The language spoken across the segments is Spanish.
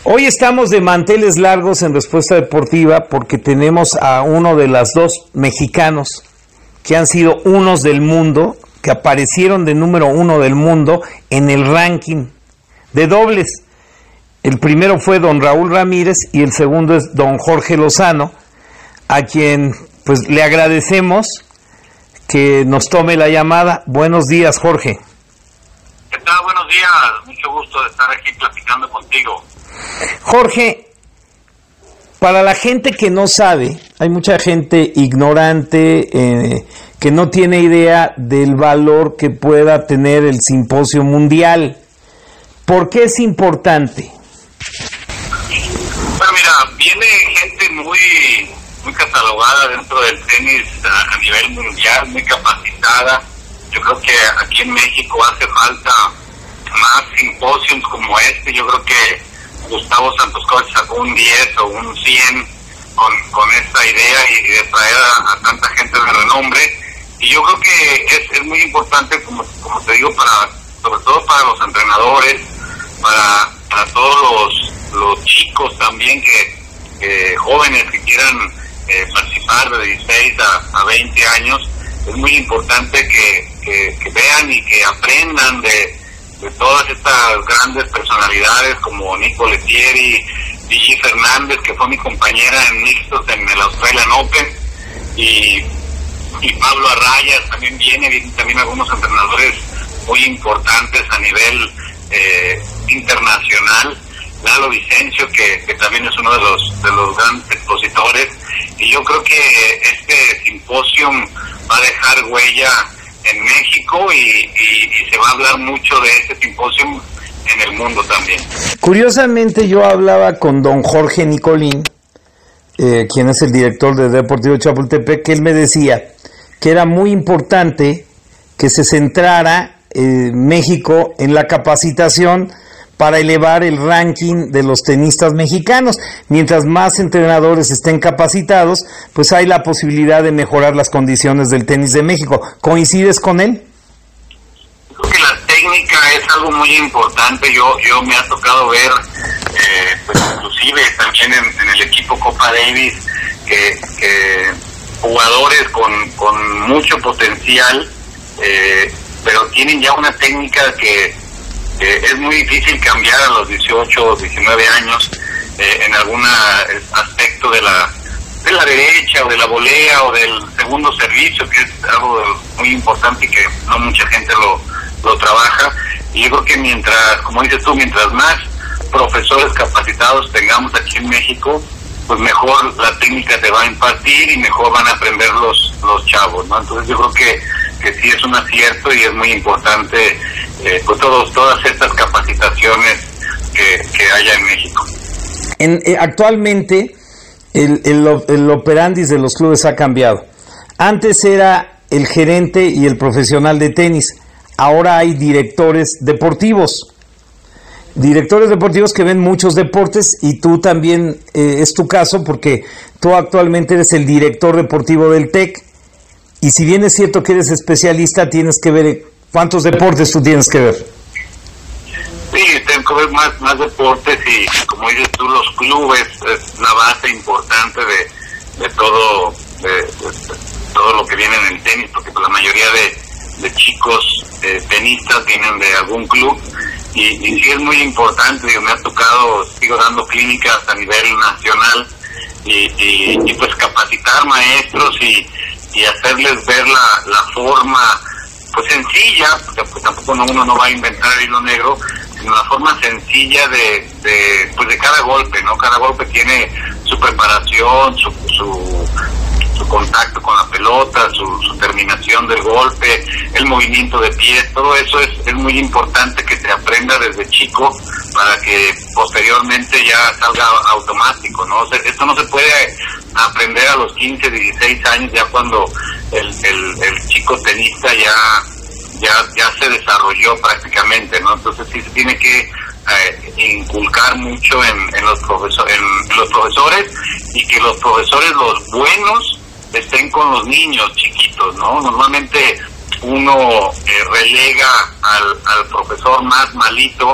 Hoy estamos de manteles largos en Respuesta Deportiva porque tenemos a uno de los dos mexicanos que han sido unos del mundo, que aparecieron de número 1 del mundo en el ranking de dobles. El primero fue don Raúl Ramírez y el segundo es don Jorge Lozano, a quien pues le agradecemos que nos tome la llamada. Buenos días, Jorge. ¿Qué tal? Buenos días, mucho gusto de estar aquí platicando contigo. Jorge, para la gente que no sabe, hay mucha gente ignorante que no tiene idea del valor que pueda tener el simposio mundial. ¿Por qué es importante? Bueno, mira, viene gente muy catalogada dentro del tenis a nivel mundial, muy capacitada. Yo creo que aquí en México hace falta más simposios como este. Yo creo que Gustavo Santos Coche sacó un 10 o un 100 con esta idea y de traer a tanta gente de renombre. Y yo creo que es muy importante, como te digo, sobre todo para los entrenadores, para todos los chicos también, que jóvenes que quieran participar de 16 a 20 años. Es muy importante que vean y que aprendan de todas estas grandes personalidades como Nico Lettieri, Gigi Fernández, que fue mi compañera en mixtos en el Australian Open, y Pablo Arrayas también vienen también algunos entrenadores muy importantes a nivel internacional. Lalo Vicencio, que también es uno de los grandes expositores, y yo creo que este simposio va a dejar huella en México y se va a hablar mucho de este simposio en el mundo también. Curiosamente, yo hablaba con don Jorge Nicolín, quien es el director de Deportivo Chapultepec, que él me decía que era muy importante que se centrara México en la capacitación para elevar el ranking de los tenistas mexicanos. Mientras más entrenadores estén capacitados, pues hay la posibilidad de mejorar las condiciones del tenis de México. ¿Coincides con él? Creo que la técnica es algo muy importante. Yo me ha tocado ver, pues inclusive también en el equipo Copa Davis, que jugadores con mucho potencial, pero tienen ya una técnica que es muy difícil cambiar a los 18 o 19 años en algún aspecto de la derecha o de la volea o del segundo servicio, que es algo muy importante y que no mucha gente lo trabaja. Y yo creo que mientras más profesores capacitados tengamos aquí en México, pues mejor la técnica se va a impartir y mejor van a aprender los chavos, ¿no? Entonces yo creo que sí es un acierto y es muy importante pues todas estas capacitaciones que haya en México. Actualmente el operandis de los clubes ha cambiado. Antes era el gerente y el profesional de tenis, ahora hay directores deportivos que ven muchos deportes, y tú también es tu caso, porque tú actualmente eres el director deportivo del TEC, y si bien es cierto que eres especialista, tienes que ver cuántos deportes tú tienes que ver. Sí, tengo que ver más deportes, y como dices tú, los clubes es la base importante de todo lo que viene en el tenis, porque la mayoría de chicos tenistas vienen de algún club. Y sí es muy importante. Me ha tocado, sigo dando clínicas a nivel nacional y pues capacitar maestros y hacerles ver la forma pues sencilla, porque pues tampoco uno no va a inventar el hilo negro, sino la forma sencilla de cada golpe, ¿no? Cada golpe tiene su preparación, su contacto con la pelota, su terminación del golpe, el movimiento de pies. Todo eso es muy importante que se aprenda desde chico para que posteriormente ya salga automático, ¿no? O sea, esto no se puede aprender a los 15, 16 años, ya cuando el chico tenista ya se desarrolló prácticamente, ¿no? Entonces sí se tiene que inculcar mucho en los profesores, y que los profesores, los buenos, estén con los niños chiquitos, ¿no? Normalmente uno relega al profesor más malito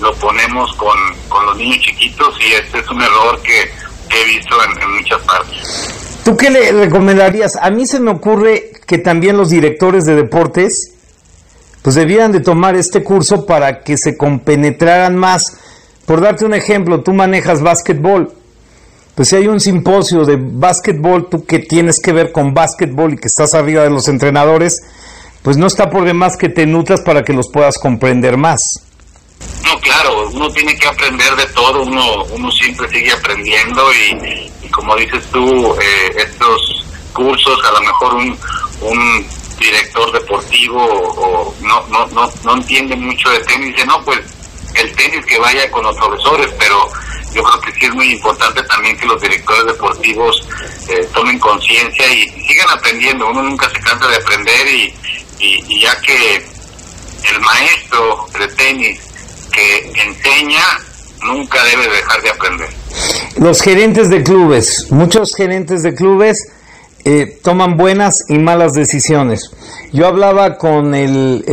lo ponemos con los niños chiquitos, y este es un error que he visto en muchas partes. ¿Tú qué le recomendarías? A mí se me ocurre que también los directores de deportes pues debieran de tomar este curso para que se compenetraran más. Por darte un ejemplo, tú manejas básquetbol. Pues si hay un simposio de básquetbol, tú que tienes que ver con básquetbol y que estás arriba de los entrenadores, pues no está por demás que te nutras para que los puedas comprender más. No, claro, uno tiene que aprender de todo, uno siempre sigue aprendiendo, y como dices tú, estos cursos, a lo mejor un director deportivo o no entiende mucho de tenis, dice, no, pues el tenis que vaya con los profesores, pero yo creo que sí es muy importante también que los directores deportivos tomen conciencia y sigan aprendiendo. Uno nunca se cansa de aprender, y ya que el maestro de tenis que enseña nunca debe dejar de aprender. Los gerentes de clubes, muchos gerentes de clubes toman buenas y malas decisiones. Yo hablaba con el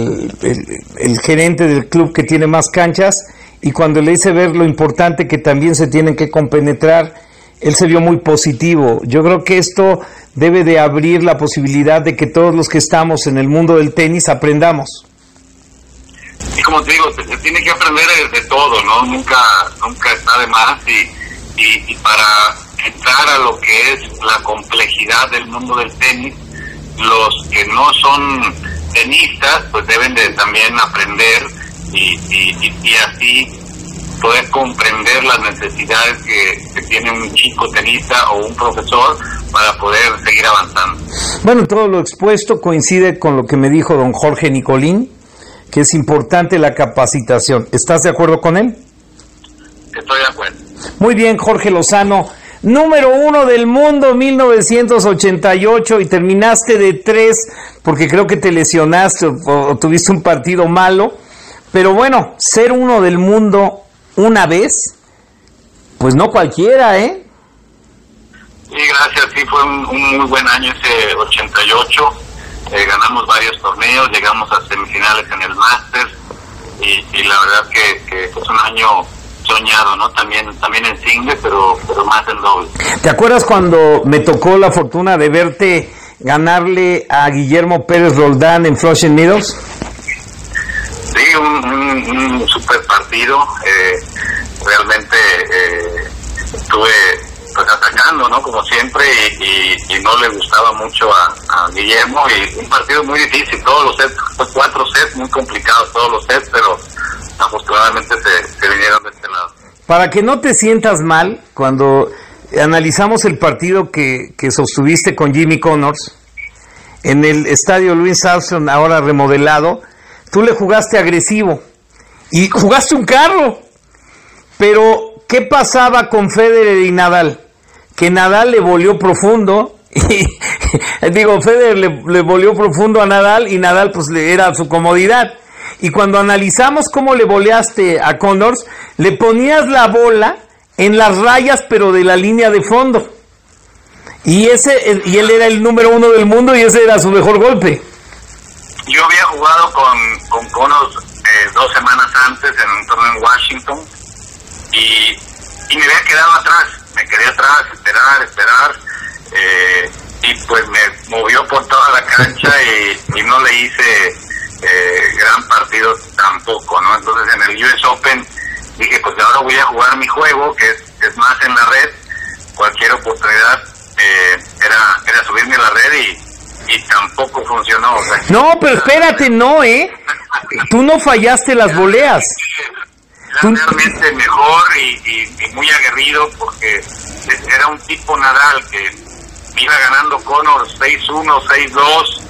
gerente del club que tiene más canchas, y cuando le hice ver lo importante que también se tienen que compenetrar, él se vio muy positivo. Yo creo que esto debe de abrir la posibilidad de que todos los que estamos en el mundo del tenis aprendamos. Y como te digo, se tiene que aprender de todo, ¿no? Nunca está de más, y para entrar a lo que es la complejidad del mundo del tenis, los que no son tenistas pues deben de también aprender, y así poder comprender las necesidades que tiene un chico tenista o un profesor para poder seguir avanzando. Bueno, todo lo expuesto coincide con lo que me dijo don Jorge Nicolín, que es importante la capacitación. ¿Estás de acuerdo con él? Estoy de acuerdo. Muy bien, Jorge Lozano, número 1 del mundo 1988, y terminaste de 3 porque creo que te lesionaste o tuviste un partido malo, pero bueno, ser 1 del mundo una vez, pues no cualquiera, ¿eh? Sí, gracias, sí, fue un muy buen año ese 88, ganamos varios torneos, llegamos a semifinales en el Masters, y la verdad que es un año soñado, ¿no? También en single, pero más en doble. ¿Te acuerdas cuando me tocó la fortuna de verte ganarle a Guillermo Pérez Roldán en Flushing Meadows? Sí, un super partido, realmente estuve pues atacando, ¿no? Como siempre, y no le gustaba mucho a Guillermo, y un partido muy difícil, todos los sets, pues 4 sets muy complicados todos los sets, pero afortunadamente se vinieron de este lado. Para que no te sientas mal, cuando analizamos el partido que sostuviste con Jimmy Connors en el estadio Louis Armstrong, ahora remodelado, tú le jugaste agresivo y jugaste un carro. Pero, ¿qué pasaba con Federer y Nadal? Que Nadal le volvió profundo, Federer le volvió profundo a Nadal, y Nadal pues era su comodidad. Y cuando analizamos cómo le voleaste a Connors, le ponías la bola en las rayas, pero de la línea de fondo. Y él era el número 1 del mundo, y ese era su mejor golpe. Yo había jugado con Connors 2 semanas antes en un torneo en Washington, y me había quedado atrás. Me quedé atrás, esperar, y pues me movió por toda la cancha, y no le hice gran partido tampoco, ¿no? Entonces en el US Open dije, pues ahora voy a jugar mi juego, que es más en la red. Cualquier oportunidad era subirme a la red, y tampoco funcionó. O sea, no, pero espérate, no, tú no fallaste las voleas. Era realmente mejor y muy aguerrido, porque era un tipo Nadal que iba ganando Connors 6-1, 6-2,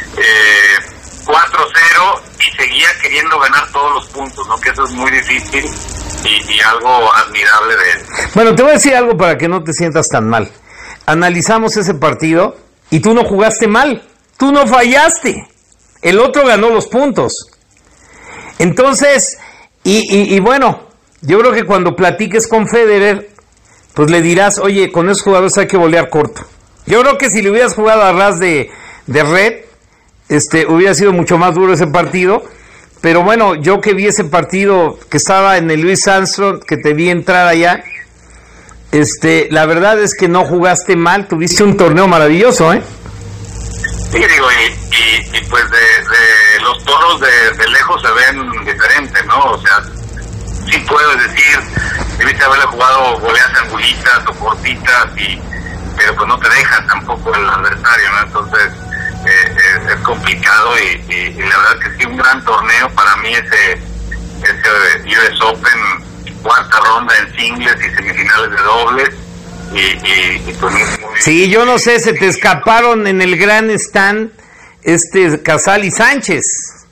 4-0, y seguía queriendo ganar todos los puntos, ¿no? Que eso es muy difícil y algo admirable de él. Bueno, te voy a decir algo para que no te sientas tan mal. Analizamos ese partido y tú no jugaste mal, tú no fallaste. El otro ganó los puntos. Entonces, y bueno, yo creo que cuando platiques con Federer, pues le dirás, oye, con esos jugadores hay que volear corto. Yo creo que si le hubieras jugado a ras de red, hubiera sido mucho más duro ese partido, pero bueno, yo que vi ese partido, que estaba en el Louis Armstrong, que te vi entrar allá, la verdad es que no jugaste mal, tuviste un torneo maravilloso, ¿eh? Sí, digo, y pues de los toros de lejos se ven diferentes, ¿no? O sea, sí puedo decir, debiste haberle jugado goleas angulitas o cortitas, pero pues no te deja tampoco el adversario, ¿no? Entonces es complicado y la verdad que sí, un gran torneo para mí ese US Open, cuarta ronda en singles y semifinales de dobles, y pues muy sí, yo no sé, se te escaparon en el gran stand Casal y Sánchez.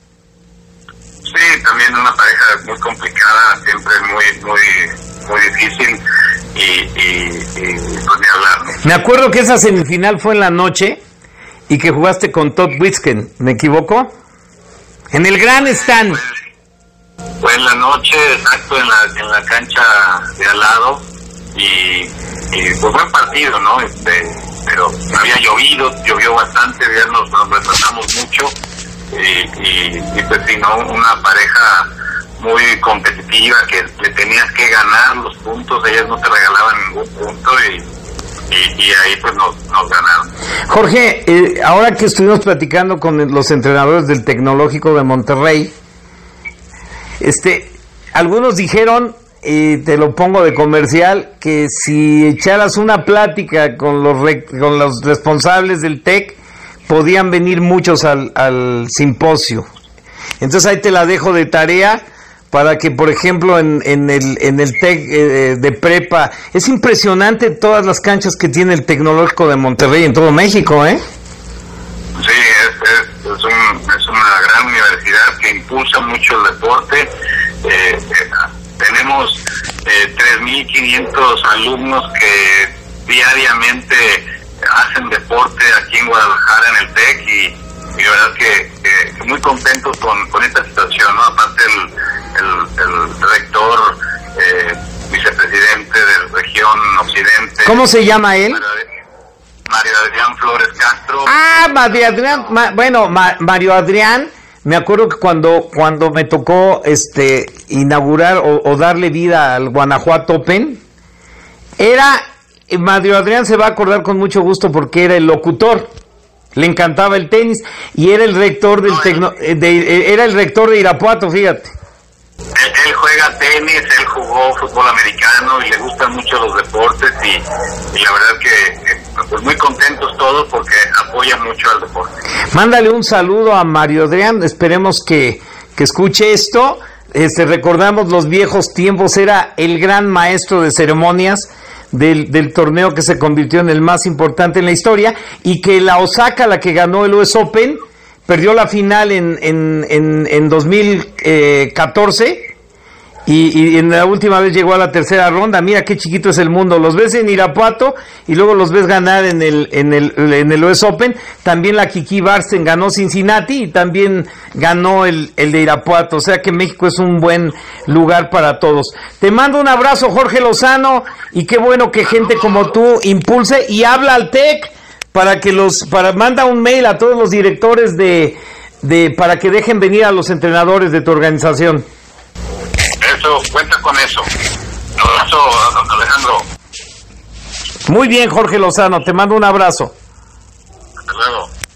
Sí, también una pareja muy complicada, siempre muy difícil, y pues ni hablar, ¿no? Me acuerdo que esa semifinal fue en la noche y que jugaste con Todd Witsken, ¿me equivoco? En el gran stand. Fue en la noche, exacto, en la cancha de al lado, y pues buen partido, ¿no? Pero había llovió bastante, ya nos retrasamos mucho, y pues sí, ¿no? Una pareja muy competitiva, que le tenías que ganar los puntos, ellas no te regalaban ningún punto, y ahí pues nos ganaron. Jorge, ahora que estuvimos platicando con los entrenadores del Tecnológico de Monterrey, algunos dijeron, y te lo pongo de comercial, que si echaras una plática con los responsables del TEC, podían venir muchos al simposio. Entonces ahí te la dejo de tarea para que, por ejemplo, en el TEC de prepa, es impresionante todas las canchas que tiene el Tecnológico de Monterrey en todo México, ¿eh? Sí, es una gran universidad que impulsa mucho el deporte. Tenemos 3.500 alumnos que diariamente hacen deporte aquí en Guadalajara en el TEC, y la verdad que muy contentos con esta situación, ¿no? Aparte el rector, vicepresidente de región Occidente. ¿Cómo se llama él? Mario Adrián Flores Castro. Mario Adrián, Mario Adrián, me acuerdo que cuando me tocó inaugurar o darle vida al Guanajuato Open, Mario Adrián se va a acordar con mucho gusto porque era el locutor, le encantaba el tenis y era el rector era el rector de Irapuato, fíjate. Él juega tenis, él jugó fútbol americano y le gustan mucho los deportes, y la verdad que pues muy contentos todos porque apoya mucho al deporte. Mándale un saludo a Mario Adrián, esperemos que escuche esto. Recordamos los viejos tiempos, era el gran maestro de ceremonias del torneo que se convirtió en el más importante en la historia, y que la Osaka, la que ganó el US Open, perdió la final en 2014 y en la última vez llegó a la tercera ronda. Mira qué chiquito es el mundo, los ves en Irapuato y luego los ves ganar en el US Open. También la Kiki Barsten ganó Cincinnati y también ganó el de Irapuato, o sea que México es un buen lugar para todos. Te mando un abrazo, Jorge Lozano, y qué bueno que gente como tú impulse y habla al TEC manda un mail a todos los directores para que dejen venir a los entrenadores de tu organización. Eso, cuenta con eso. Un abrazo, Alejandro. Muy bien, Jorge Lozano, te mando un abrazo. Hasta luego.